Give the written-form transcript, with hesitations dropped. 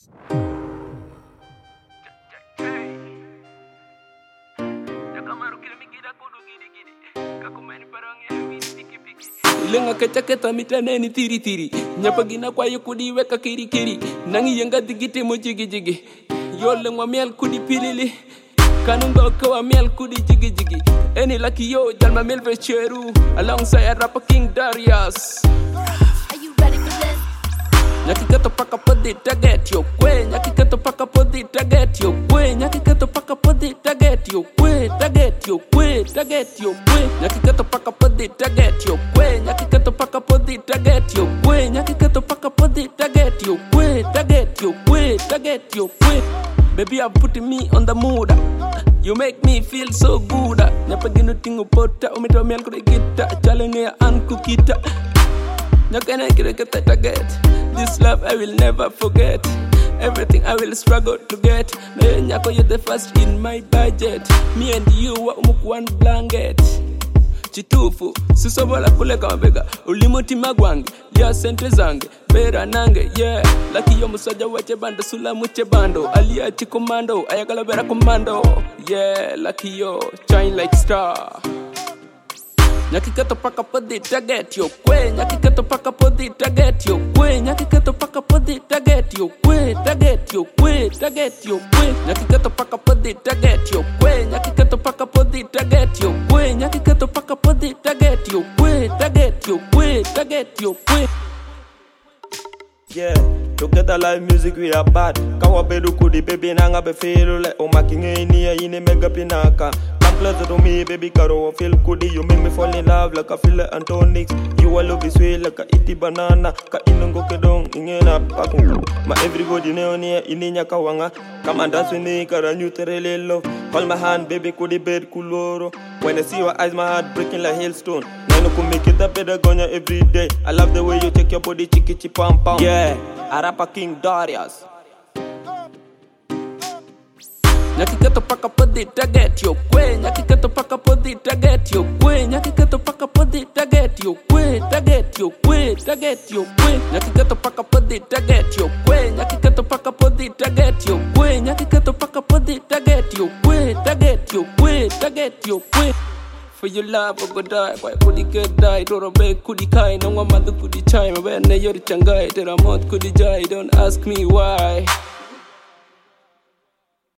Lenga kachaketa mitaneni tiri tiri nyapagina kwa yukudi weka kiri kiri nangi yenga digite mo jigi jigi yo lengwa miel kudi pilili kanungo kwa miel kudi jigi jigi any lucky yo jalma miel vecheru alongside rapper King Darius. Are you ready for this? Nyakikato paka podi target yo kwe nyakikato paka podi target yo kwe nyakikato paka podi target yo kwe target yo kwe target yo kwe nyakikato paka podi target yo kwe nyakikato paka podi target yo kwe nyakikato paka podi target yo kwe target yo kwe target yo kwe. Baby, I'm putting me on the mood. You make me feel so good. Nyapagino tingo pota umito miel kure kita challenge an kukita. Nyakana kireketa target. This love I will never forget. Everything I will struggle to get. Nyako, you're the first in my budget. Me and you wa one blanket. Chitufu, sisobola kule kambega. Ulimuti magwangi, lia sente zange. Bera nange, yeah. Laki yo musaja wache bando, sula muche bando. Alia chikomando, ayakala bera commando. Yeah, lucky yo, shine like star. Nyakikato paka podi target yo kwe nyakikato paka podi target yo kwe nyakikato paka podi target yo kwe target yo kwe target yo kwe nyakikato paka podi target yo kwe nyakikato paka podi target yo kwe nyakikato paka podi target yo kwe target yo kwe target yo kwe. Yeah, together live music we are bad. Kawa bedu kudi baby nanga be feel like o making any ine mega pinaka. Come closer to me baby karo feel kudi you make me fall in love like a feel Antonix. You all love is sweet like a iti banana ka inungo kedong ingena pakung. Ma everybody know ne ininya kawanga. Come and dance with me kara new terele love. Hold my hand baby kudi bed kuloro. When I see your eyes my heart breaking like hailstone. I could make it a better gonya every day. I love the way you take your body chiki chi pam pam. Yeah, I rapper King Darius. Nyakikato paka podi target yo kwe nyakikato paka podi target yo kwe nyakikato paka podi target yo kwe target yo kwe target yo kwe nyakikato paka podi target yo kwe nyakikato paka podi target yo kwe nyakikato paka podi target yo kwe target yo kwe target yo kwe. For your love, I go die. Why could he get die? Don't obey, could he kind? No one mother could he chime. When you're the changai, there are more could he die. Don't ask me why.